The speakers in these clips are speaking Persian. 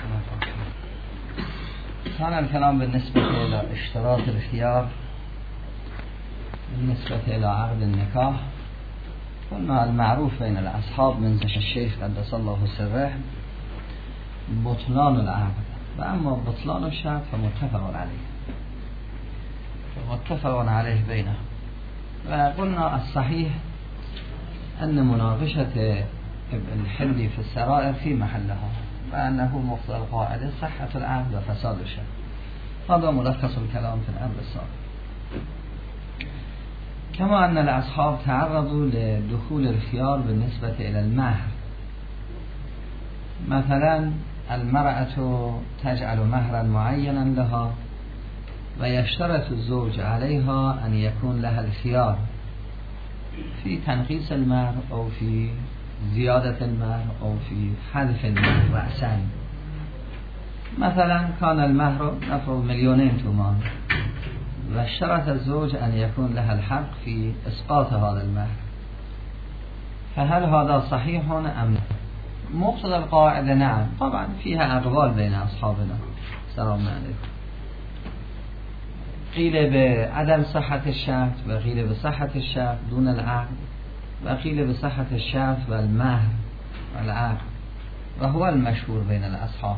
كان الكلام بالنسبة إلى اشتراط الخيار بالنسبة إلى عقد النكاح. قلنا المعروف بين الأصحاب من زمن الشيخ قدس الله سره بطلان العقد، وأما بطلان الشرط فمتفق عليه بينهم. وقلنا الصحيح أن مناقشة الحل في السرائر في محلها، وأنه مقتضى القاعدة صحة العقد وفساد الشرط. هذا ملخص الكلام في الأمر السابق. كما أن الأصحاب تعرضوا لدخول الخيار بالنسبة إلى المهر. مثلا المرأة تجعل مهرا معينا لها ويشترط الزوج عليها أن يكون لها الخيار في تنقيص المهر أو في زيادة المهر أو في حذف المهر رأسا. مثلا كان المهر نفرض 2,000,000 تومان واشترط الزوج أن يكون لها الحق في إسقاط هذا المهر، فهل هذا صحيح أم لا؟ مقتضى القاعدة نعم. طبعا فيها أقوال بين أصحابنا سلام عليكم، قيل بعدم صحة الشرط وقيل بصحة الشرط دون العقد وقيل بصحة الشرط والمهر والعقد، وهو المشهور بين الأصحاب.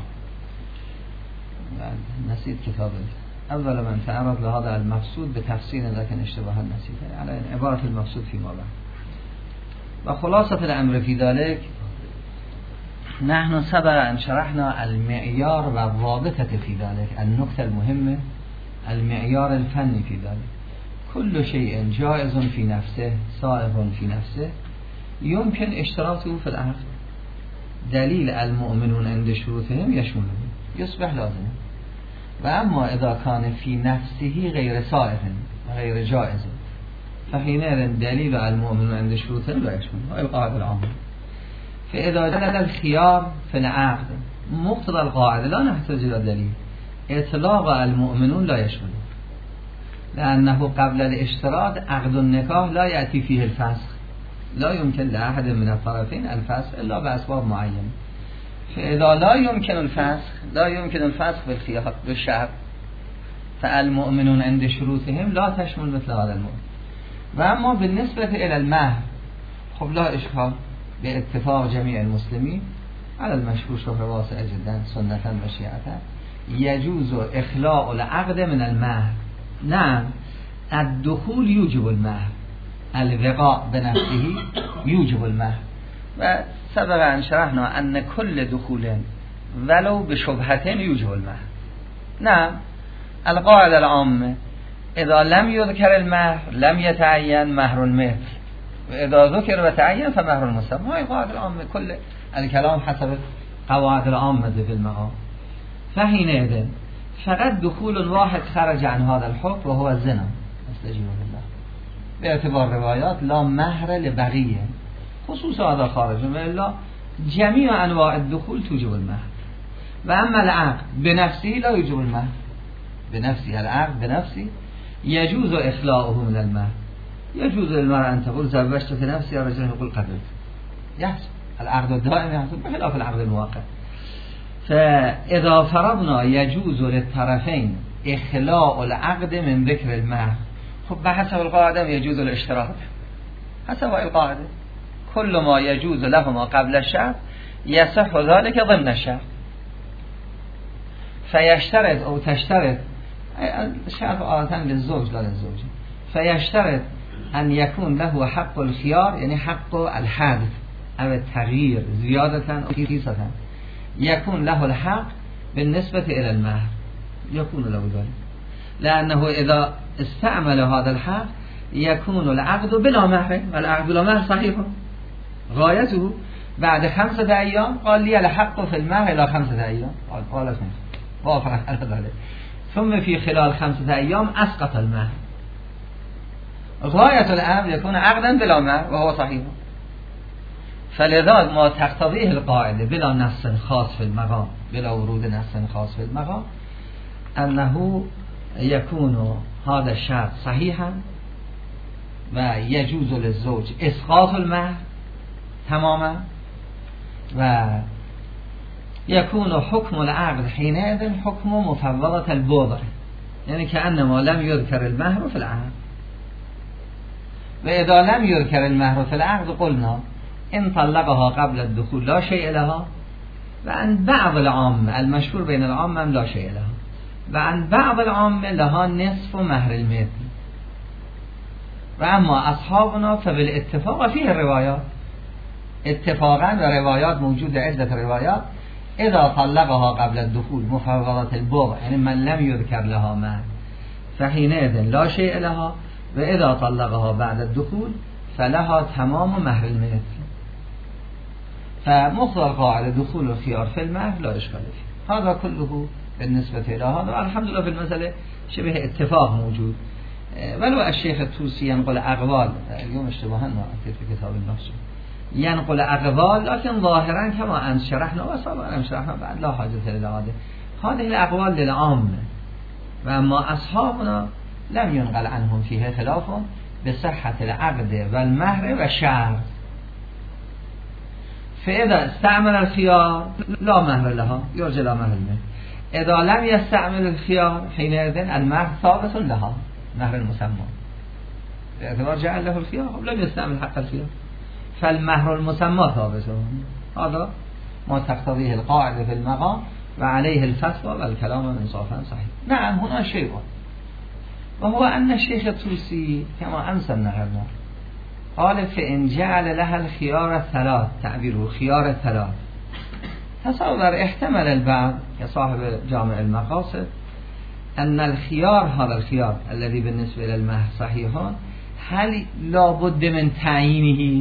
نسيت كتاب أول من تعرض لهذا المقصود بتفصيل لكن اشتباها نسيته على عبارة المقصود فيما بعد. وخلاصة الأمر في ذلك نحن سبق أن شرحنا المعيار والضابطة في ذلك. النقطة المهمة المعيار الفني في ذلك. كل شيء جائز في نفسه صائغ في نفسه يمكن اشتراطه في العقد. دليل المؤمنون عند شروطهم يشمله يصبح لازم. وأما إذا كان في نفسه غير صائغ غير جائز فحينئذ دليل المؤمنون عند شروطهم لا يشمله. القاعدة العامة. فإذا دل الخيار في العقد مقتضى القاعدة لا نحتاج إلى دليل. اطلاق المؤمنون لا يشمله، لأنه قبل الاشتراط عقد النكاح لا يأتي فيه الفسخ. لا يمكن لأحد من الطرفين الفسخ إلا بأسباب معينة. فإذا لا يمكن الفسخ بالخيار بالشرط فالمؤمنون عند شروطهم لا تشمل مثل هذا المؤمن. وأما بالنسبة إلى المهر خب لا إشكال باتفاق جميع المسلمين على المشهور شهر واسع جدا سنة وشيعة يجوز إخلاء العقد من المهر. نعم الدخول يوجب المهر، الوقاء بنفسه يوجب المهر. وسبق أن شرحنا أن كل دخول ولو بشبهتين يوجب المهر. نعم القاعدة العامة إذا لم يذكر المهر لم يتعين مهر المثل، وإذا ذكر وتعين فمهر المسمى. هاي القاعدة العامة. كل الكلام حسب قواعد العامة في المهر. فحينئذ فقط دخول واحد خرج عن هذا الحكم وهو الزنا استجيب الله باعتبار روايات لا مهر لبقية خصوصا هذا خارج، وإلا جميع أنواع الدخول توجب المهر. وأما العقد بنفسه لا يوجب المهر. بنفسه العقد بنفسه يجوز إخلاؤه من المهر. يجوز للمرأة أن تقول زوجت في نفسي الرجل يقول قبلت. يحصل العقد الدائم يحصل بخلاف العقد المؤقت. فإذا فرضنا يجوز للطرفين إخلاء العقد من ذكر المهر، خب بحسب القاعدة يجوز الاشتراط. حسب القاعدة كل ما يجوز لهما قبل الشرط يصح ذلك ضمن الشرط. فيشترط أو تشترط الشرط عادة للزوج لا للزوجة. فيشترط أن يكون له حق الخيار، يعني حق الحذف أو التغيير زيادة أو نقصاً، يكون له الحق بالنسبة إلى المهر يكون له ذلك، لأنه إذا استعمل هذا الحق يكون العقد بلا مهر. والعقد بلا مهر صحيح غايته بعد 5 أيام قال لي الحق في المهر إلى 5 أيام قال وافق على ذلك، ثم في خلال 5 أيام أسقط المهر. غاية الأمر يكون عقدا بلا مهر وهو صحيح. فلذا ما تقتضيه القاعدة بلا نص خاص في المقام، بلا ورود نص خاص في المقام، أنه يكون هذا الشرط صحيحا ويجوز للزوج إسقاط المهر تماما یکون حکم العقد حینئذ حکم مفوضة البذر، یعنی که انما لم یذکر المهر فی العقد و اذا لم یذکر المهر فی العقد قلنا ان طلقها قبل الدخول لا شیء لها و عن بعض العامه المشهور بین العامه لا شیء لها و عن بعض العامه لها نصف مهر المثل و اما اصحابنا فبالاتفاق فيه الروایات، اتفاقا و روایات موجود عدت روایات اذا طلقها قبل الدخول مفوضة البذر یعنی من لم یذکر لها مهر فحینئذ لا شیء لها و اذا طلقها بعد الدخول فلها تمام مهر المثل فمقتضى القاعده دخول الخيار في المهر لا اشكال فيه. هذا كله بالنسبه الى هذا والحمد لله في المساله شبه اتفاق موجود، ولو الشيخ الطوسي ينقل اقوال اليوم اشتباها ما اتيت في كتاب النص ينقل اقوال لكن ظاهرا كما ان شرحنا وسابقا شرحنا بعد لا حاجه الى هذه الاقوال للعامه و اما اصحابنا لم ينقل عنهم فيه خلاف بصحة العقد والمهر والشرط فإذا استعمل الخيار لا مهر لها يرجى لا مهر المهر، إذا لم يستعمل الخيار حينئذ المهر ثابت لها مهر المسمى باعتبار جعل له الخيار لم يستعمل حق الخيار فالمهر المسمى ثابت. هذا ما تقتضيه القاعدة في المقام وعليه الفتوى والكلام انصافا صحيح. نعم هنا شيء وهو أن الشيخ الطوسي كما أمس النهر قال فإن جعل لها الخيار الثلاث تعبيره خيار الثلاث تصور احتمل البعض كصاحب جامع المقاصد أن الخيار هذا الخيار الذي بالنسبة إلى المهر صحيح هل لابد من تعيينه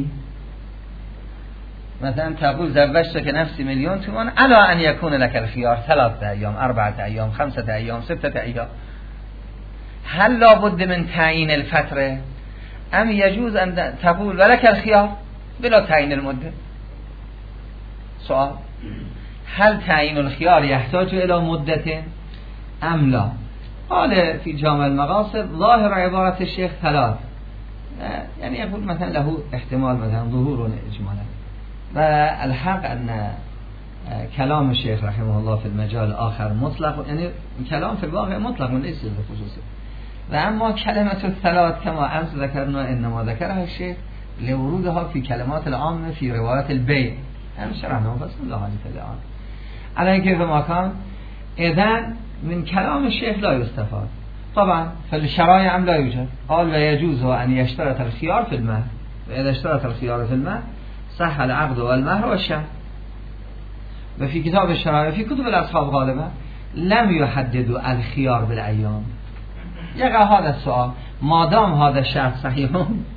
مثلا تقول زوجتك نفسي 1,000,000 تومان على أن يكون لك الخيار 3 أيام 4 أيام 5 أيام 6 أيام، هل لابد من تعيين الفترة ام يجوز ان تقول ولك الخيار بلا تعيين المدة؟ سؤال هل تعيين الخيار يحتاج الى مدة ام لا؟ قال في جامع المقاصد ظاهر عبارة الشيخ 3 يعني يقول مثلا له احتمال مثلا ظهور اجمالا والحق ان كلام الشيخ رحمه الله في المجال آخر مطلق يعني كلام في الواقع مطلق وليس خصوصي و اما کلمت الثلاث كما امس ذكرنا انما ذكرها الشيخ لورودها في كلمات العامة في روايات البيع هم شرحنا بس الله حاجة الان على كيف ما كان اذن من كلام الشيخ لا يستفاد طبعا فالشرائع لا يوجد. قال ويجوز ان يشترط الخيار في المهر واذا اشترط الخيار في المهر صح العقد والمهر والشرط. وفي كتاب الشرائع في كتب الاصحاب غالبا لم يحددوا الخيار بالايام. يقع هذا السؤال ما دام هذا الشرط صحيح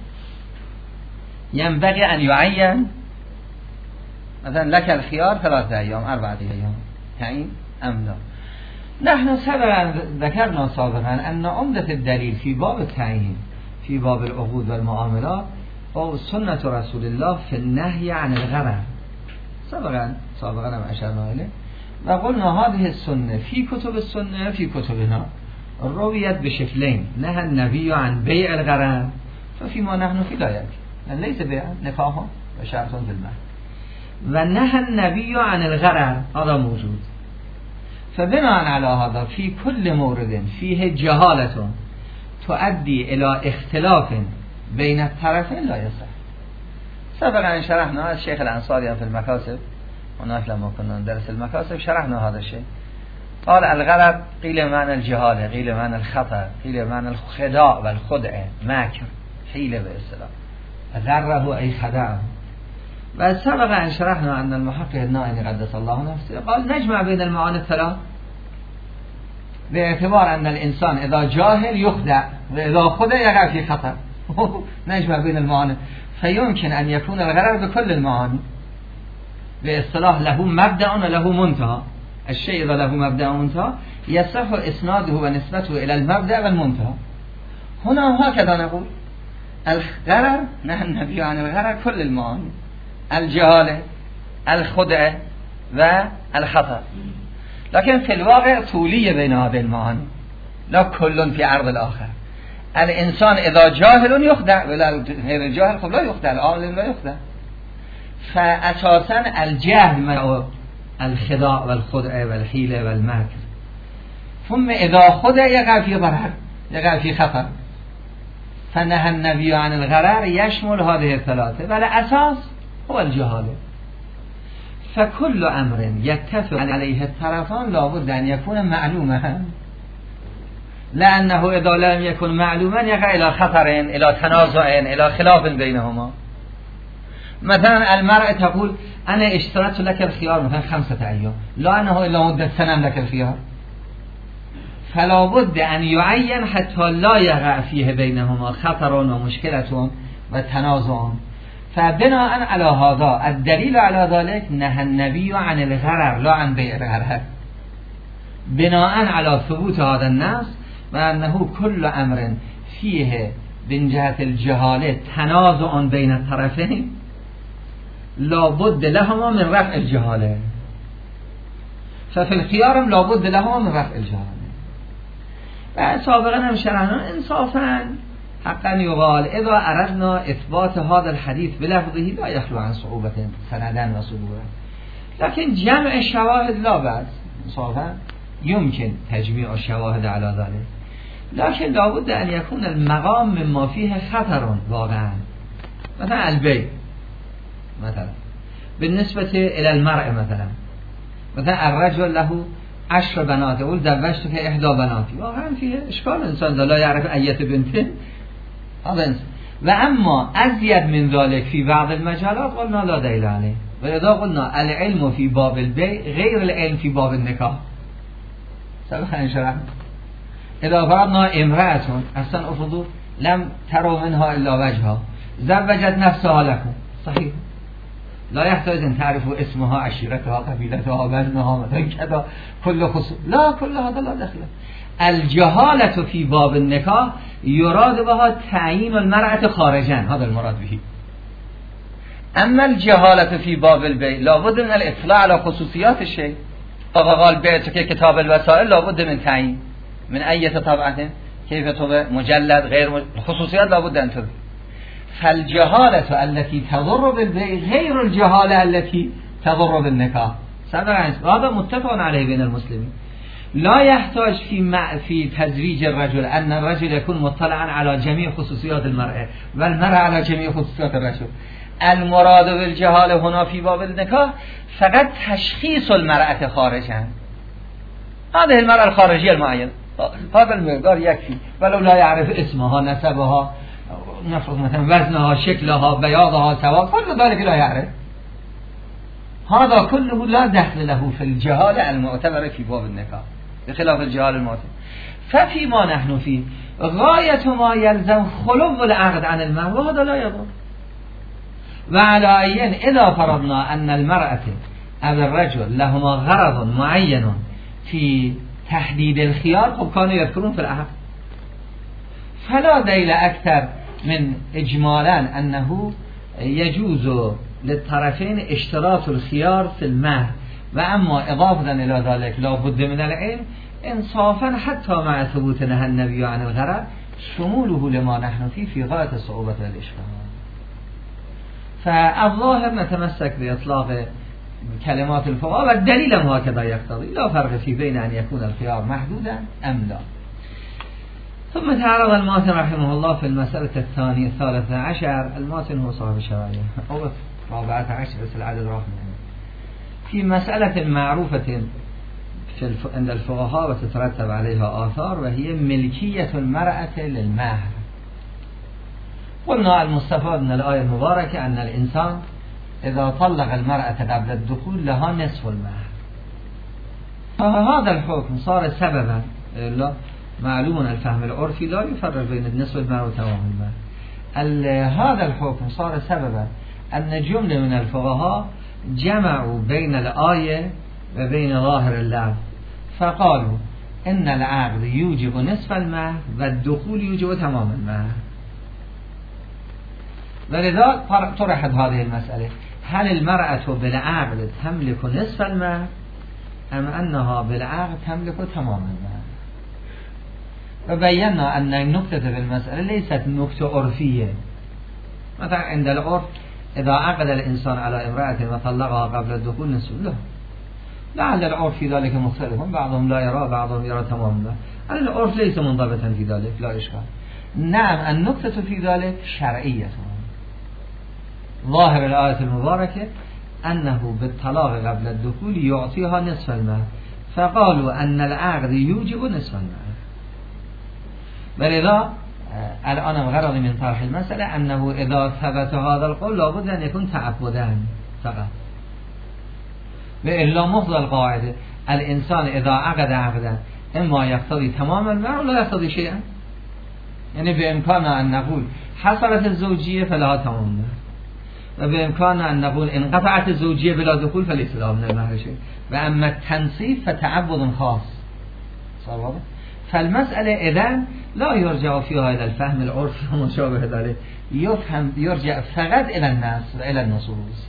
ينبغي أن يعين مثلا لك الخيار 3 أيام 4 أيام تعيين أم لا؟ نحن سبقا ذكرنا سابقا أن عمدة الدليل في باب التعيين في باب العقود والمعاملات أو سنة رسول الله في النهي عن الغرر سابقا ما أشرنا إليه وقلنا هذه السنة في كتب السنة في كتبنا رويت بشكلين نهى النبي عن بيع الغرر ففيما نحن في لا يكفي ليس بيع نكاح وشرط في المهر ونهى النبي عن الغرر هذا موجود فبناء على هذا في كل مورد فيه جهالة تؤدي إلى اختلاف بين الطرفين لا يصح. سبقا شرحنا الشيخ الأنصاري في المكاسب هناك لما كنا ندرس المكاسب شرحنا هذا الشيء قال الغرر قيل معنى الجهالة قيل معنى الخطأ قيل معنى الخداع والخدع ماكر حيلة بالاصطلاح غره أي خدعه. وسبق أن شرحنا أن المحقق النائي قدس الله نفسه قال نجمع بين المعاني الثلاث باعتبار أن الإنسان إذا جاهل يخدع وإذا خدع يقع في خطر نجمع بين المعاني فيمكن أن يكون الغرر بكل المعاني باصطلاح له مبدأ وله منتهى. الشيء إذا له مبدأ ومنتهى يصح إسناده ونسبته إلى المبدأ والمنتهى. هنا هكذا نقول الغرر نهى النبي عن الغرر كل المعاني الجهالة الخدع والخطأ لكن في الواقع طولية بين هذه المعاني لا كل في عرض الآخر. الإنسان إذا جاهل يخدع ولا غير الجاهل خب لا يخدع العالم لا يخدع. فأساسا الجهل الخداع والخدع والحیله والمکر. ثم اذا خدع یقع فی ضرر یقع فی خطر. فنهى النبي عن الغرر يشمل هذه الثلاثه والاساس هو الجهاله. فكل امر يتفق عليه الطرفان لابد ان يكون معلوما، لانه اذا لم يكن معلوما يقع الى خطر، الى تنازع، الى خلاف بينهما. مثلا المرأة تقول انا اشترطت لك الخيار مثلا 5 ايام، لا انه الا مدة سنة لك الخيار، فلا بد ان يعين حتى لا يقع فيه بينهما خطر ومشكلة وتنازع. فبناء على هذا الدليل على ذلك نهى النبي عن الغرر لا عن بيع الغرر، بناء على ثبوت هذا النص وأنه كل أمر فيه من جهة الجهالة تنازع بين الطرفين لا بد لهما من رفع الجهالة، ففي الخيار لا بد لهما من رفع الجهالة. سابقا هم شرحنا انصافا حقا يقال اذا اردنا اثبات هذا الحديث بلفظه لا يخلو عن صعوبة سندا وصدورا، لكن جمع الشواهد لا بأس، انصافا يمكن تجميع الشواهد على ذلك، لكن لابد ان يكون المقام مما فيه خطر واقعا. مثلا البيع مثلا بالنسبة الى المرء، مثلا الرجل له 10 بنات يقول زوجتك 11 بناتي، واقعا فيه اشكال، انسان لا يعرف اية بنته هذا. و اما ازيد من ذلك في بعض المجالات قلنا لا دلیل عليه، و اذا قلنا العلم في باب البيع غير العلم في باب النکاح. سبق ان شرحنا اذا فرضنا امرأة اصلا افرضوا لم تروا منها الا وجهها زوجت نفسها لكم، صحيح لا يحتاج ان تعرفوا اسمها، عشيرتها، قبيلتها، وزنها، مثلا كذا، كل خصوص، لا كل هذا لا دخل. الجهالة في باب النکاح يراد بها تعيين المرأة خارجا، هذا المراد به. اما الجهالة في باب البيع لابد من الاطلاع على خصوصيات الشيء. قال بيعتك كتاب الوسائل لابد من تعيين من اي طبعة، كيف طبع، مجلد، غير خصوصيات لابد ان تظهر. فالجهالة التي تضر بالبيع غير الجهالة التي تضر بالنكاح. هذا متفق عليه بين المسلمين. لا يحتاج في تزويج الرجل أن الرجل يكون مطلعا على جميع خصوصيات المرأة والمرأة على جميع خصوصيات الرجل. المراد بالجهالة هنا في باب النكاح فقط تشخيص المرأة خارجا، هذه المرأة الخارجية المعينة، هذا المقدار يكفي، ولو لا يعرف اسمها، نسبها، نفرض مثلا وزنها، شكلها، بياضها، سواد، كل ذلك لا يعرف. هذا كله لا دخل له في الجهالة المعتبرة في باب النكاح بخلاف الجهالة المعتبرة. ففيما نحن فيه غاية ما يلزم خلو العقد عن المهر، وهذا لا يضر. وعلى أين إذا فرضنا أن المرأة أو الرجل لهما غرض معين في تحديد الخيار، قد كانوا يذكرون في العقد، فلا دليل أكثر من إجمالا أنه يجوز للطرفين اشتراط الخيار في المهر، وأما إضافة إلى ذلك لا بد من العلم، انصافا حتى مع ثبوت نهى النبي عن الغرر شموله لما نحن فيه في غاية الصعوبة والإشكال. فالظاهر نتمسك بإطلاق كلمات الفقهاء، والدليل هكذا يقتضي، لا فرق في بين أن يكون الخيار محدودا أم لا. ثم تعرض الماتن رحمه الله في المسألة الثانية 13، الماتن هو صاحب الشرعية أو 14 بس العدد راح منه، في مسألة معروفة عند الفقهاء وتترتب عليها آثار، وهي ملكية المرأة للمهر. قلنا المستفاد من الآية المباركة أن الإنسان إذا طلق المرأة قبل الدخول لها نصف المهر، فهذا الحكم صار سببا، معلوم الفهم العرفي لا يفرق بين نصف المهر وتمام المهر. هذا الحكم صار سببا أن جملة من الفقهاء جمعوا بين الآية وبين ظاهر اللفظ، فقالوا إن العقد يوجب نصف المهر والدخول يوجب تمام المهر. ولذا طرحت هذه المسألة: هل المرأة بالعقد تملك نصف المهر أم أنها بالعقد تملك تمام المهر؟ وبينا أن النقطة في المسألة ليست نقطة عرفية. مثلا عند العرف إذا عقد الإنسان على امرأة وطلقها قبل الدخول نصف له، لعل العرف في ذلك مختلف، بعضهم لا يرى بعضهم يرى تماما. العرف ليس منضبطا في ذلك، لا إشكال. نعم النقطة في ذلك شرعية. ظاهر الآية المباركة أنه بالطلاق قبل الدخول يعطيها نصف المهر، فقالوا أن العقد يوجب نصف المهر. ولذا الآن غرض من طرح المسألة أنه إذا ثبت هذا القول لابد أن يكون تعبداً فقط، وإلا مقتضى القاعدة الإنسان إذا عقد عقدا إما يقتضي تمام المهر ولا يقتضي شيئا. يعني بإمكاننا أن نقول حصلت الزوجية فلها تمام المهر، وبإمكاننا أن نقول انقطعت الزوجية بلا دخول فليس لها من المهر شيء. وأما التنصيف فتعبد خاص. صار فالمسألة إذن لا يرجع فيها إلى الفهم العرفي ومشابه ذلك، يرجع فقط إلى الناس وإلى النصوص.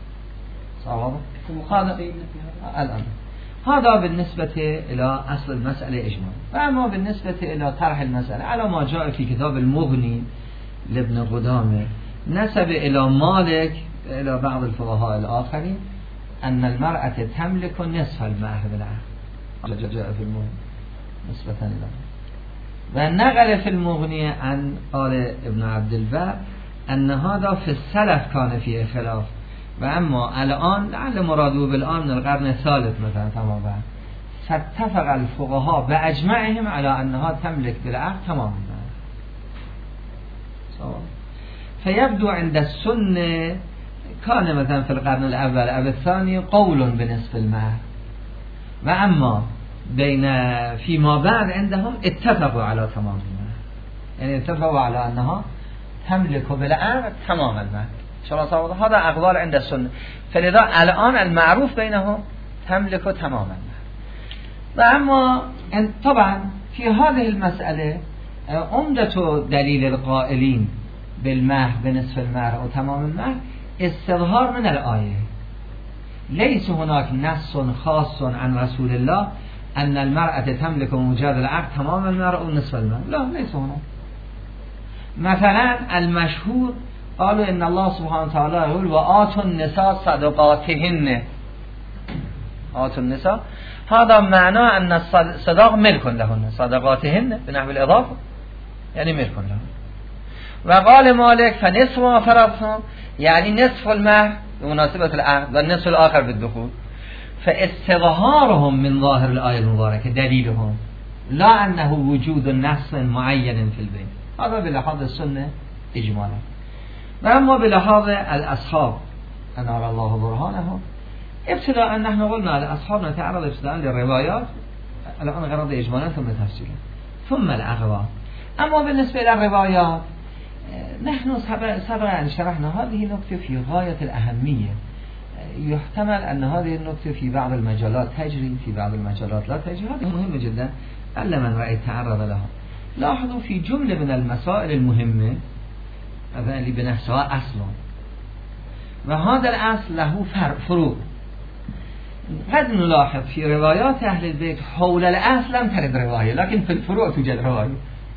هذا بالنسبة إلى أصل المسألة إجمالا. وأما بالنسبة إلى طرح المسألة على ما جاء في كتاب المغني لابن قدامة، نسب إلى مالك إلى بعض الفقهاء الآخرين أن المرأة تملك نصف المهر بالعقد، جاء في المغني نسبة إلى، ونقل في المغني عن آل ابن عبد البر أن هذا في السلف كان فيه خلاف، وأما الآن لعل مراده بالآن من القرن الثالث مثلا تماما، فاتفق الفقهاء بأجمعهم على أنها تملك بالعقد تماما. فيبدو عند السنة كان مثلا في القرن الأول أو الثاني قول بنصف المهر، وأما فيما بعد عندهم اتفقوا على تمام المهر، يعني اتفقوا على أنها تملك بالعقد تمام المهر. هذا أقوال عند السنة. فلذا الآن المعروف بينهم تملك تمام المهر. وأما طبعا في هذه المسألة عمدة دليل القائلين بالمهر بنصف المهر وتمام المهر استظهار من الآية. ليس هناك نص خاص عن رسول الله أن المرأة تملك مجرد العقد تمام المهر أو نصف المهر، لا ليس هناك. مثلا المشهور قالوا إن الله سبحانه وتعالى يقول وآتوا النساء صدقاتهن. آتوا النساء هذا معناه أن الصداق ملك لهن، صدقاتهن بنحو الإضافة يعني ملك لهن. وقال مالك فنصف ما فرضتم، يعني نصف المهر بمناسبة العقد والنصف الآخر بالدخول. فاستظهارهم من ظاهر الآية المباركة دليلهم، لا أنه وجود نص معين في البيت. هذا بلحاظ السنة إجمالا. وأما بلحاظ الأصحاب أنار الله برهانهم، ابتداء نحن قلنا الأصحاب نتعرض ابتداء للروايات، الآن غرض إجمالا ثم تفصيلا ثم الأخبار. أما بالنسبة للروايات نحن سبق أن شرحنا هذه النقطة في غاية الأهمية. يحتمل أن هذه النقطة في بعض المجالات تجري، في بعض المجالات لا تجري. هذه مهمة جدا ألا من رأي تعرض لها. لاحظوا في جملة من المسائل المهمة اللي بنفسها أصل، وهذا الأصل له فروع. قد نلاحظ في روايات أهل البيت حول الأصل لم ترد رواية، لكن في الفروع توجد رواية.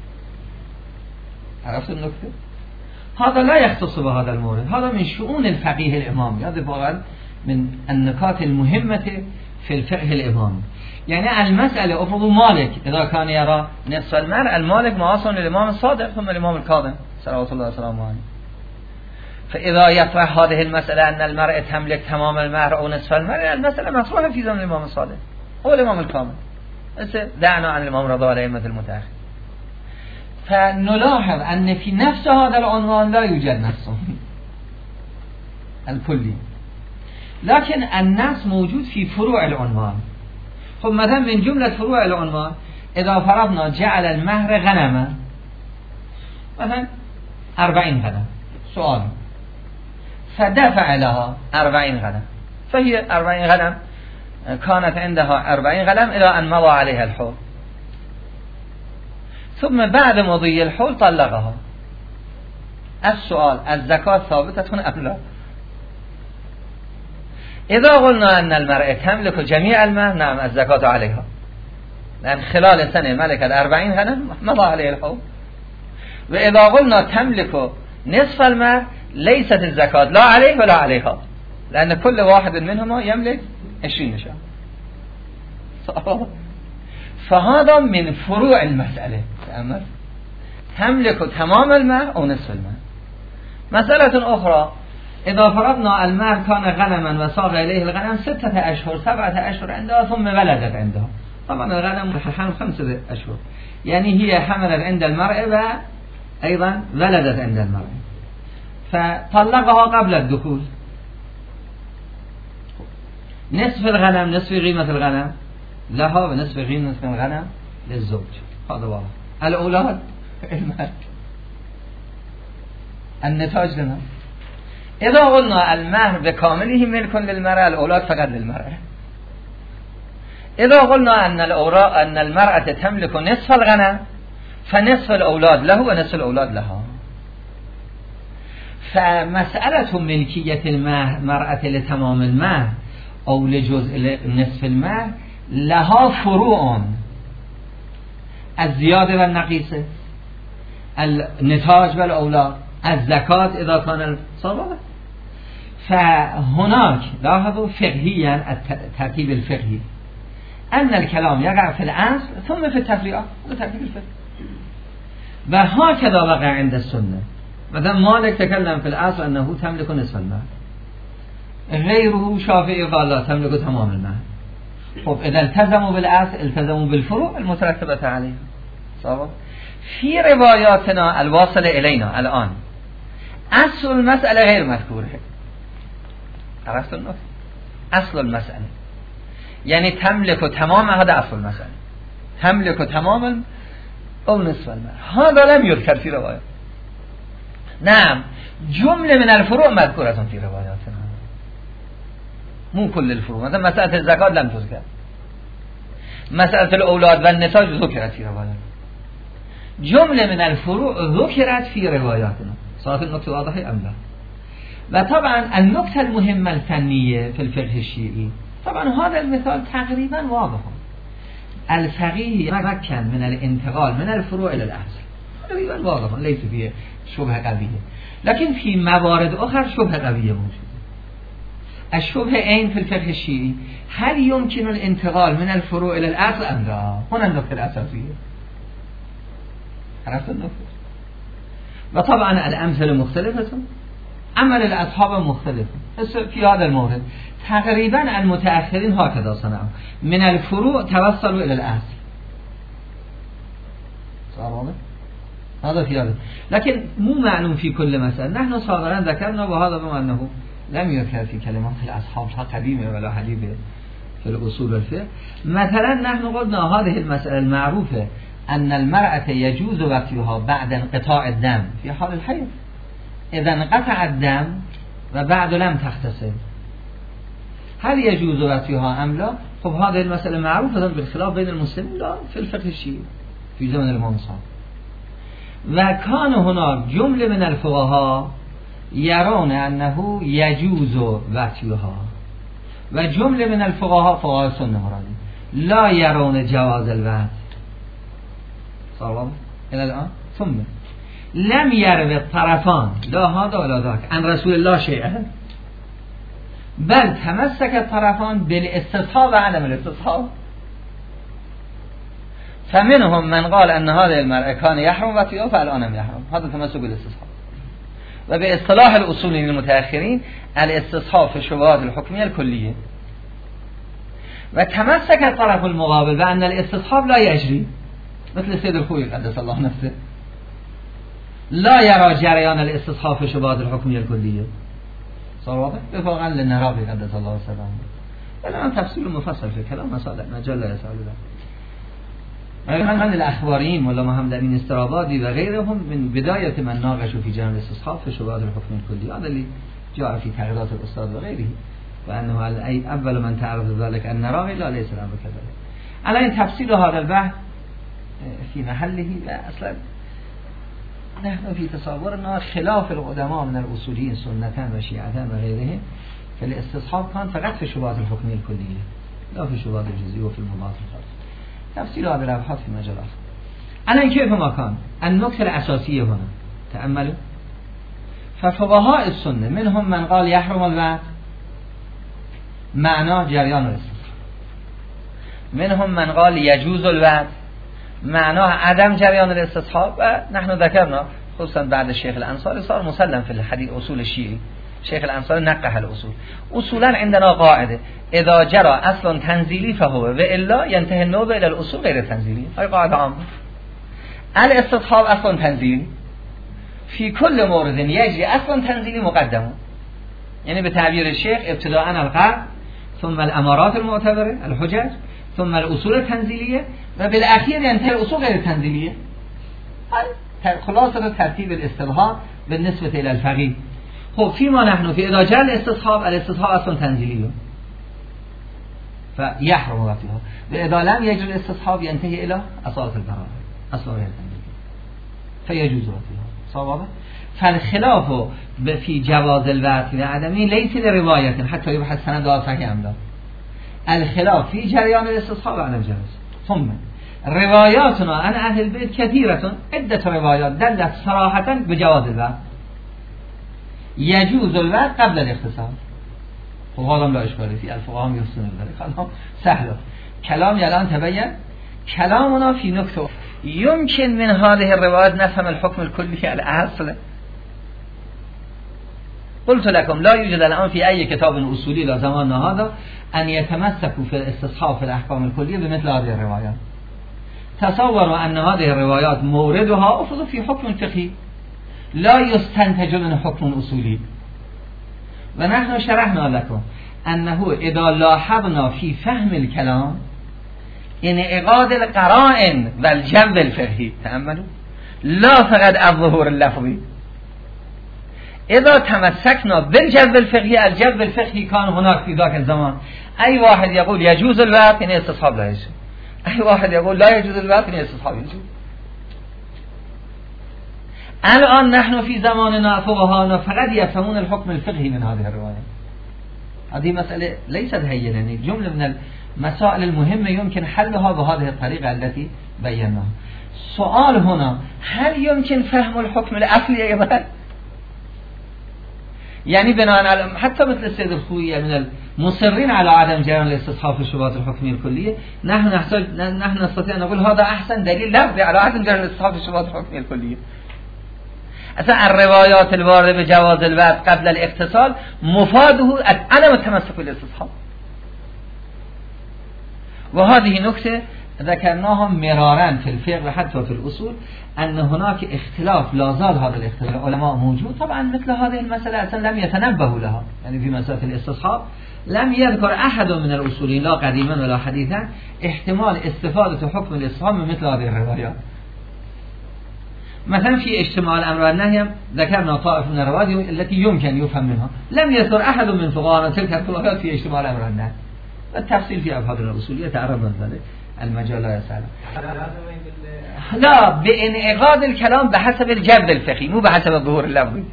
عرفت النقطة؟ هذا لا يختص بهذا المورد، هذا من شؤون الفقيه الإمامي، هذا فقط من النقاط المهمة في الفقه الإمامي. يعني المسألة أفرض مالك إذا كان يرى نصف المهر، المالك معاصر للإمام الصادق ثم الإمام الكاظم صلوات الله وسلامه عليه. فإذا يطرح هذه المسألة أن المرأة تملك تمام المهر أو نصف المهر، المسألة مطروحة في زمن الإمام الصادق هو الإمام الكاظم، دعنا عن الإمام رضا عليه المتأخر. فنلاحظ أن في نفس هذا العنوان لا يوجد نص الكلي، لكن النص موجود في فروع العنوان. خب مثلا من جملة فروع العنوان إذا فرضنا جعل المهر غنما، مثلا 40 غنم، سؤال فدفع لها 40 غنم، فهي 40 غنم كانت عندها 40 غنم إلى أن مضى عليها الحول، ثم بعد مضي الحول طلقها. السؤال الزكاة ثابتة أم لا؟ إذا قلنا أن المرأة تملك جميع المال، نعم الزكاة عليها، لأن خلال سنة ملكت 40 غنم مضى عليها الحول. وإذا قلنا تملك نصف المال، ليست الزكاة لا عليه ولا عليها، لأن كل واحد منهما يملك 20 نشاء. فهذا من فروع المسألة. تأمل تملك تمام المهر أو نصف المهر. مسألة أخرى إذا فرضنا المهر كان غنما وساق إليه الغنم 6 أشهر 7 أشهر عندها ثم ولدت عندها. طبعا الغنم حمل 5 أشهر، يعني هي حملت عند المرأة وأيضا ولدت عند المرأة، فطلقها قبل الدخول. نصف الغنم نصف قيمة الغنم لها ونصف قيمة الغنم للزوج. هذا واضح. الأولاد المهر، النتاج لنا. إذا قلنا المهر بكامله ملك للمرأة، الأولاد فقط للمرأة. إذا قلنا أن المرأة تملك نصف الغنم فنصف الأولاد له ونصف الأولاد لها. فمسألة ملكية المرأة لتمام المهر أو لجزء نصف المهر لها فروع: الزيادة والنقيصة، النتاج والأولاد، الزكاة إذا كان الصلاة. فهناك لاحظوا فقهيا الترتيب الفقهي أن الكلام يقع في الأصل ثم في التفريعات، هذا ترتيب الفقه. وهكذا وقع عند السنة. مثلا مالك تكلم في الأصل أنه تملك نصف المهر، غيره شافعي قال لا تملك تمام المهر. خب إذا التزموا بالأصل التزموا بالفروع المترتبة عليه. صحيح؟ في رواياتنا الواصلة إلينا الآن أصل المسألة غير مذكورة. عرفت النقطة؟ أصل المسألة يعني تملك تمام، هذا أصل المسألة، تملك تماما أو نصف المهر، هذا لم يذكر في روايات. نعم جملة من الفروع مذكورة في رواياتنا، مو كل الفروع. مثلا مسألة الزكاة لم تذكر، مسألة الأولاد والنتاج ذكرت في روايات. جملة من الفروع ذكرت في رواياتنا. صارت النقطة واضحة أم لا؟ وطبعا النقطة المهمة الفنية في الفقه الشيعي، طبعا هذا المثال تقريبا واضح. الفقيه يتمكن من الانتقال من الفروع إلى الأصل، تقريبا واضح، ليس فيه شبهة قوية. لكن في موارد أخرى شبهة قوية موجودة. الشبهة أين في الفقه الشيعي؟ هل يمكن الانتقال من الفروع إلى الأصل أم لا؟ هنا النقطة الأساسية. عرفت النقطة؟ وطبعا الأمثلة مختلفة، عمل الأصحاب مختلف في هذا المورد. تقريبا المتأخرين هكذا صنعوا، من الفروع توصلوا إلى الأصل. صار واضح؟ هذا في هذا، لكن مو معلوم في كل مسألة. نحن صادرا ذكرنا وهذا بما أنه لم يذكر في كلمات الأصحاب قديمة ولا حديثة في الأصول والفقه. مثلا نحن قلنا هذه المسألة المعروفة أن المرأة يجوز وطئها بعد انقطاع الدم في حال الحيض. إذا انقطع الدم وبعد لم تغتسل هل يجوز وطئها أم لا؟ خب هذه المسألة معروفة بالخلاف بين المسلمين لا في الفقه الشيعي في زمن الإمام الصادق. وكان هناك جملة من الفقهاء يرون أنه يجوز وطئها، وجملة من الفقهاء فقهاء السنة مرادي لا يرون جواز الوطء. صار إلى الآن. ثم لم يروي الطرفان لا هذا ولا ذاك عن رسول الله شيئا، بل تمسك الطرفان بالاستصحاب وعدم الاستصحاب. فمنهم من قال أن هذه المرأة كان يحرم وطئها فالآن لم يحرم، هذا تمسك بالاستصحاب. وباصطلاح الأصوليين المتأخرين الاستصحاب في الشبهات الحكمية الكلية. وتمسك الطرف المقابل بأن الاستصحاب لا يجري، مثل السيد الخوئي قدس الله نفسه لا يرى جريان الاستصحاب في الشبهات الحكمية الكلية. صار واضح؟ وفقا للنراقي قدس الله سلامه. الآن تفصيل مفصل في كلام مصادق مجال لا يسأل له. من الأخباريين ولا محمد أمين استرابادي وغيرهم من بداية من ناقشوا في جانب الاستصحاب في الشبهات الحكمية الكلية، هذا اللي جاء في تغييرات الأستاذ وغيره، وأنه أول من تعرف ذلك النراقي لا ليس الأمر كذلك. الآن تفصيل هذا البحث في محله. أصلا نحن في تصورنا خلاف القدماء من الأصوليين سنة وشيعة وغيرهم في الاستصحاب كان فقط في الشبهات الحكمية الكلية لا في الشبهات الجزئية وفي المباحث الخاصة. تفصيل هذه الأبحاث في مجال آخر. الآن كيف ما كان النقطة الأساسية هنا تأملوا. ففقهاء السنة منهم من قال يحرم الوطء معناه جريان الاستصحاب، منهم من قال یجوز الوعد، معنا عدم جریان الاستصحاب. و نحن ذکرنا خصوصا بعد شیخ الانصاری صار مسلم في الحديث اصول الشیعی، شیخ الانصاری نقح الاصول. اصولا عندنا قاعده اذا جرى اصل تنزیلی فهو و الا ينتهي النوبه الى الاصول غیر تنزیلی. ای قاعده عامه الاستصحاب اصل تنزیلی فی کل مورد یجری اصل تنزیلی مقدم، یعنی به تعبیر شیخ ابتداء القطع ثم الامارات المعتبره الحجج ثم الاصول التنزیلیه و بالاخیر ينتهي الاصول غیر تنزیلیه. خلاصه ترتیب الاستبهام بالنسبه الى الفقيه. خب فيما نحن في اذا جاء الاستصحاب اصلا تنزيلي فيحرم وقتها، واذا لم يجري الاستصحاب ينتهي الى اصاله البراءه اصلا غير تنزيلي فيجوز وقتها. صوابه فالخلاف في جواز الوقت وعدمه ليس لروايه حتى يبحث سند صحيح ام لا، الخلاف في جريان الاستصحاب وعدم الجواز. ثم رواياتنا عن اهل البيت كثيره، عده روايات دلت صراحه بجواز الوقت، يجوز الوقت قبل الاختصار. وهذا لا اشكال فيه، الفقهاء يحسنون ذلك. كلام سهل، كلام الان تبين كلامنا في نقطه يمكن من هذه الروايات نفهم الحكم الكلي الاصل. قلت لكم لا يوجد الان في اي كتاب اصولي لا زماننا هذا ان يتمسكوا في الاستصحاب في الاحكام الكليه بمثل هذه الروايات. تصوروا ان هذه الروايات موردها افضل في حكم فقهي لا يستنتج من حكم اصولي. ونحن شرحنا لكم انه اذا لاحظنا في فهم الكلام انعقاد القرائن والجو الفقهي، تأملوا لا فقط الظهور اللفظي. اذا تمسكنا بالجو الفقهي، الجو الفقهي كان هناك في ذاك الزمان اي واحد يقول يجوز الوقت يعني استصحاب لا يجوز، اي واحد يقول لا يجوز الوقت يعني استصحاب يجوز. الان نحن في زماننا فقهاءنا فقط يفهمون الحكم الفقهي من هذه الرواية. هذه مسألة ليست هينة، جملة من المسائل المهمة يمكن حلها بهذه الطريقة التي بيناها. سؤال هنا هل يمكن فهم الحكم الأصلي أيضا؟ يعني بناء على حتى مثل السيد الخوئي من المصرين على عدم جريان الاستصحاب في الشبهات الحكمية الكلية، نحن نستطيع أن نقول هذا أحسن دليل لفظي على عدم جريان الاستصحاب في الشبهات الحكمية الكلية. اصلا الروايات الوارده بجواز الوقت قبل الاغتسال مفاده عدم التمسك بالاستصحاب. وهذه نكته ذكرناها مرارا في الفقه وحتى في الأصول أن هناك اختلاف لا زال هذا الاختلاف العلماء موجود. طبعا مثل هذه المسألة أصلا لم يتنبهوا لها، يعني في مسألة الاستصحاب لم يذكر أحد من الأصوليين لا قديما ولا حديثا احتمال استفادة حكم الاستصحاب من مثل هذه الروايات. مثلا في اجتماع الأمر والنهي ذكرنا طائف من الروايات التي يمكن يفهم منها، لم يذكر أحد من فقهاءنا تلك الروايات في اجتماع الأمر والنهي. التفصيل في أبحاث الأصولية تعرضنا ذلك، المجال لا يسأل. لا، بانعقاد الكلام بحسب الجو الفقهي مو بحسب الظهور اللفظي.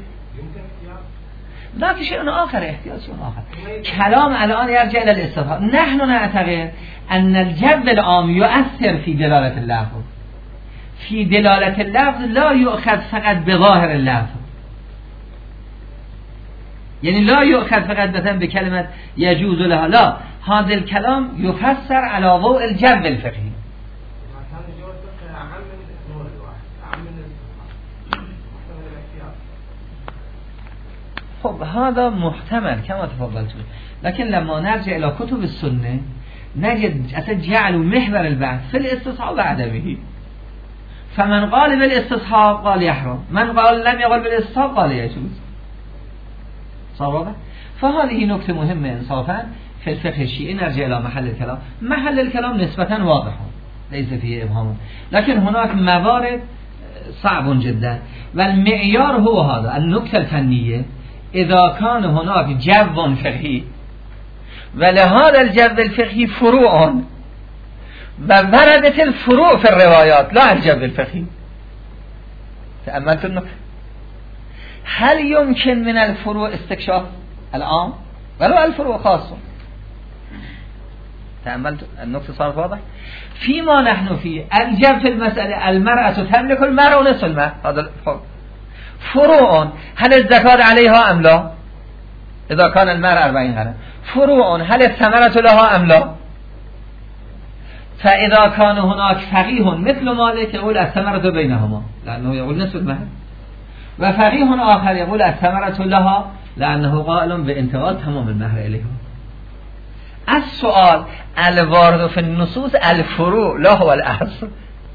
لا في شيء آخر، احتياج شيء آخر. كلام الآن يرجع إلى الاستفهام. نحن نعتقد أن الجو العام يؤثر في دلالة اللفظ. في دلالة اللفظ لا يؤخذ فقط بظاهر اللفظ، يعني لا يؤخذ فقط مثلا بكلمة يجوز لها، لا، هذا الكلام يفسر على ضوء الجو الفقهي. خب هذا محتمل كما تفضلت، لكن لما نرجع إلى كتب السنة نجد جعلوا محور البحث في الاستصحاب وعدمه. فمن قال بالاستصحاب قال يحرم، من قال لم يقل بالاستصحاب قال يجوز. صوابه؟ فهذه نكتة مهمة انصافا في الفقه الشيعي. نرجع إلى محل الكلام. محل الكلام نسبة واضح ليس فيه إبهام، لكن هناك موارد صعب جدا، والمعيار هو هذا النكتة الفنية. إذا كان هناك جو فقهي ولهذا الجو الفقهي فروع ووردت الفروع في الروايات لا الجو الفقهي. تأملت النكتة؟ هل يمكن من الفروع استكشاف الآن ولو الفروع خاصة؟ تأملت النكتة؟ صارت واضح. فيما نحن فيه الجو في المسألة المرأة تملك المرأة ونصف الماء، هذا الحكم. فروع هل الزكاة عليها أم لا إذا كان المرأة 40 غنم؟ فروع هل الثمرة لها أم لا؟ فاذا كان هناك فقيه مثل مالك يقول الثمرة بينهما لانه يقول نصف المهر، و فقيه آخر يقول الثمرة لها لانه قائل بانتقال تمام المهر اليها. السؤال الوارد في النصوص الفروع لا هو الاصل،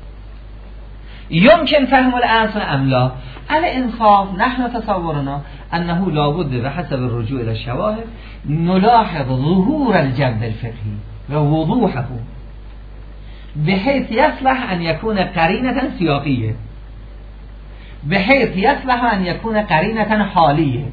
يمكن فهم الاصل ام لا؟ الانصاف نحن تصورنا انه لابد بحسب الرجوع الى الشواهد نلاحظ ظهور الجنب الفقهي ووضوحه بحيث يصلح ان يكون قرينة سياقية، بحيث يصلح ان يكون قرينة حالية.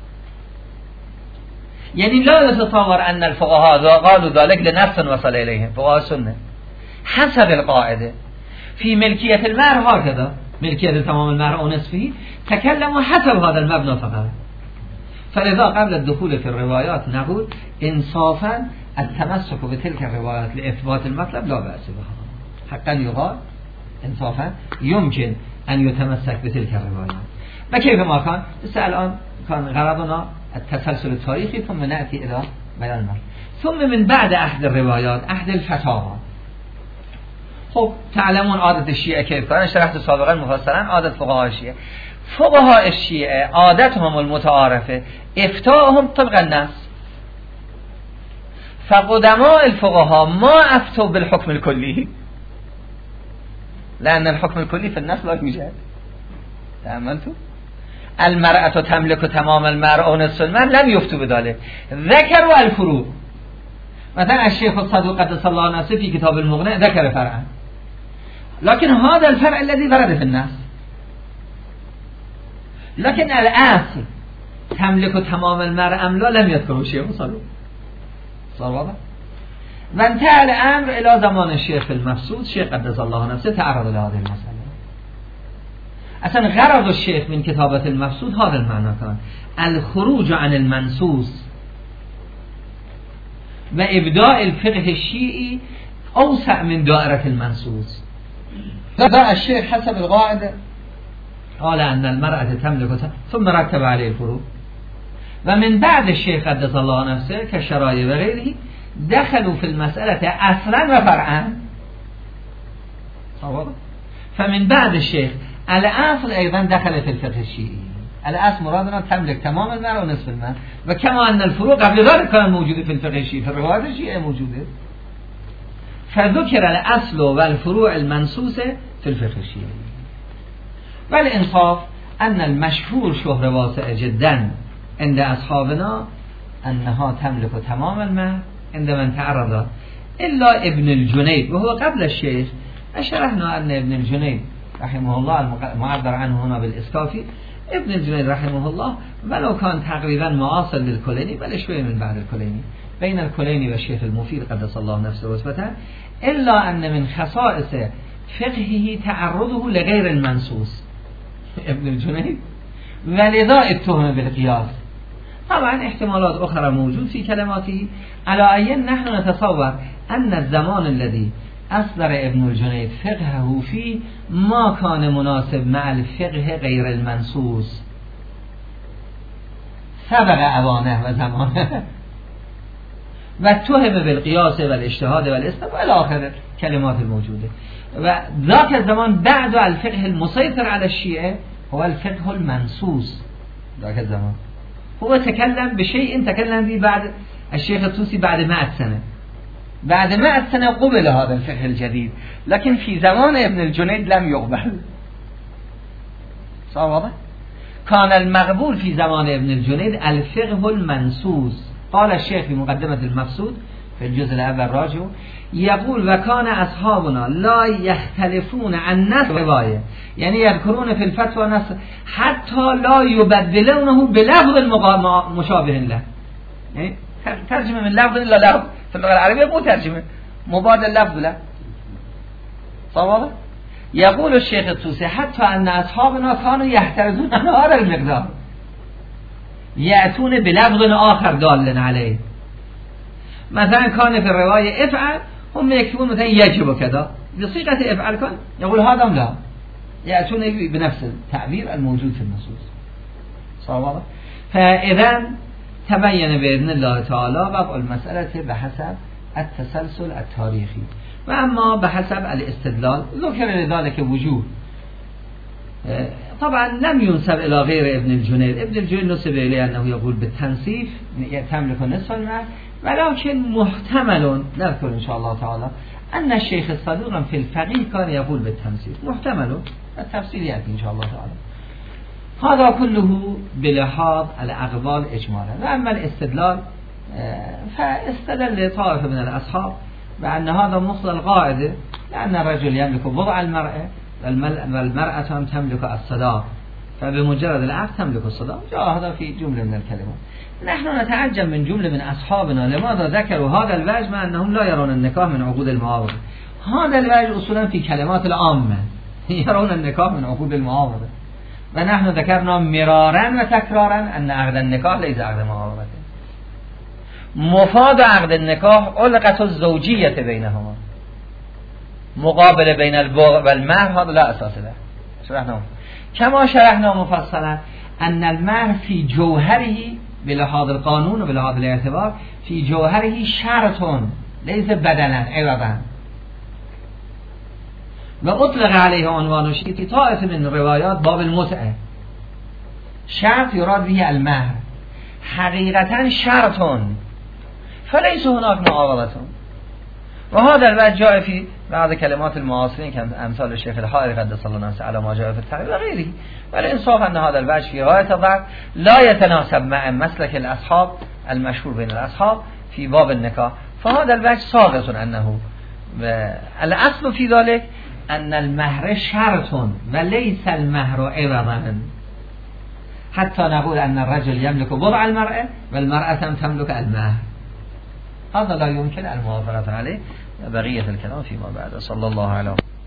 يعني لا يتصور ان الفقهاء قالوا ذلك لنفس وصل اليهم، فقهاء السنة حسب القاعدة في ملكية المهر هكذا، ملكية تمام المهر أو نصفه، تكلموا حسب هذا المبنى فقط. فلذا قبل الدخول في الروايات نقول انصافا التمسك بتلك الروايات لإثبات المطلب لا بأس بها. حقا يقال انصافا يمكن أن يتمسك بتلك الروايات. وكيف ما كان الآن كان غرضنا التسلسل التاريخي ثم نأتي إلى بيان المطلب. ثم من بعد أحد الروايات أحد الفتاوى. خب تعلمون عادة الشيعة كيف كان، شرحت سابقا مفصلا عادة فقهاء الشيعة. فقهاء الشيعة عادتهم المتعارفة افتاءهم طبق النص، فقدماء الفقهاء ما افتوا بالحكم الكلي لأن الحكم الكلي في النص لا يوجد. تأملتوا؟ المرأة تملك تمام المهر أو نصف المهر لم يفتوا بذلك، ذكروا الفروع. مثلا الشيخ الصدوق قدس الله نفسه في كتاب المغني ذكر فرعا، لكن هذا الفرع الذي ورد في النص. لكن الأصل تملك تمام المهر أم لا لم يذكره الشيخ الصدوق. صار واضح؟ وانتهى الأمر إلى زمان الشيخ المفسود، الشيخ قدس الله نفسه تعرض لهذه المسألة. اصلا غرض الشيخ من كتابة المفسود هذا المعنى كان الخروج عن المنصوص و ابداء الفقه الشيعي اوسع من دائرة المنصوص. فذا الشيخ حسب القاعدة قال أن المرأة تملك ثم رتب عليه الفروع. ومن بعد الشيخ قدس الله نفسه كالشرائع وغيره دخلوا في المسألة أصلا وفرعا. فمن بعد الشيخ الأصل أيضا دخل في الفقه الشيعي. الأصل مرادنا تملك تمام المهر ونصف المهر، وكما أن الفروع قبل ذلك كان موجودة في الفقه الشيعي، في الروايات الشيعية موجودة، فذكر الأصل والفروع المنصوصة في الفقه الشيعي. والإنصاف أن المشهور شهرة واسعة جدا عند أصحابنا أنها تملك تمام المهر عند من تعرض إلا ابن الجنيد وهو قبل الشيخ. أشرحنا أن ابن الجنيد رحمه الله المعبر عنه هنا بالإسكافي، ابن الجنيد رحمه الله ولو كان تقريبا معاصر للكليني بل شوي من بعد الكليني، بين الكليني والشيخ المفيد قدس الله نفسه وثبته، إلا أن من خصائص فقهه تعرضه لغير المنصوص ابن الجنيد، ولذا اتهم بالقياس. طبعا احتمالات أخرى موجود في كلماته، على أي نحن نتصور أن الزمان الذي أصدر ابن الجنيد فقهه فيه ما كان مناسب مع الفقه غير المنصوص، سبق أوانه و زمانه و تهم بالقياس والاجتهاد والاستنباط والى آخر كلمات الموجودة. و ذاك الزمان بعد الفقه المسيطر على الشيعة هو الفقه المنصوص. ذاك الزمان هو تكلم بشيء تكلم به بعد الشيخ الطوسي بعد 100 سنة، بعد 100 سنة قبل هذا الفقه الجديد، لكن في زمان ابن الجنيد لم يقبل. صار واضح؟ كان المقبول في زمان ابن الجنيد الفقه المنصوص. قال الشيخ في مقدمة المفسود في الجزء الأول راجع يقول وكان أصحابنا لا يختلفون عن نص رواية، يعني يذكرون في الفتوى نص حتى لا يبدلونه بلفظ مشابه له، يعني ترجمة من لفظ إلا لفظ في اللغة العربية مو ترجمة مبادل لفظ له. صوابه يقول الشيخ الطوسي حتى أن أصحابنا كانوا يحترزون عن هذا المقدار، يأتون بلفظ آخر دال عليه. مثلا كان في الرواية افعل هم يكتبون مثلا يجب كذا بصيغة افعل كان يقول هذا لا، يأتون بنفس التعبير الموجود في النصوص. صوابه. فإذا تبين بإذن الله تعالى وضع المسألة بحسب التسلسل التاريخي. وأما بحسب الاستدلال ذكر لذلك وجوه. طبعا لم ينسب إلى غير ابن الجنيد. ابن الجنيد نسب إليه أنه يقول بالتنصيف تملك نصف المال، ولكن محتمل نذكر إن شاء الله تعالى أن الشيخ الصدوق في الفقيه كان يقول بالتنصيف، محتمل التفصيل يأتي إن شاء الله تعالى. هذا كله بلحاظ الأقوال إجمالا. وأما الاستدلال فاستدل طائفة من الأصحاب بأن هذا مقتضى القاعدة، لأن الرجل يملك بضع المرأة والمرأة تملك الصداق، فبمجرد العقد تملك الصداق. جاء هذا في جملة من الكلمات. نحن نتعجب من جملة من أصحابنا لماذا ذكروا هذا الوجه مع أنهم لا يرون النكاح من عقود المعاوضة. هذا الوجه أصولا في كلمات العامة يرون النكاح من عقود المعاوضة، ونحن ذكرنا مرارا وتكرارا أن عقد النكاح ليس عقد معاوضة. مفاد عقد النكاح علقة الزوجية بينهما، مقابل بين البغض والمهر هذا لا أساس له. شرحنا كما شرحنا مفصلا أن المهر في جوهره بلحاظ القانون وبلحاظ الاعتبار في جوهره شرط ليس بدلا عوضا، وأطلق عليه عنوان في طائفة من الروايات باب المتعة. شرط يراد به المهر، حقيقة شرط فليس هناك معاوضة. وهذا الوجه جاء في بعض كلمات المعاصرين كأمثال الشيخ الحائري قدس الله نفسه على ما جاء في التحرير وغيره. والإنصاف أن هذا الوجه في غاية الضعف لا يتناسب مع مسلك الأصحاب المشهور بين الأصحاب في باب النكاح، فهذا الوجه ساقط أنه الأصل في ذلك أن المهر شرط وليس المهر عوضا، حتى نقول أن الرجل يملك بضع المرأة والمرأة تملك المهر. هذا لا يمكن الموافقة عليه. بقية الكلام فيما بعد. صلى الله عليه وسلم.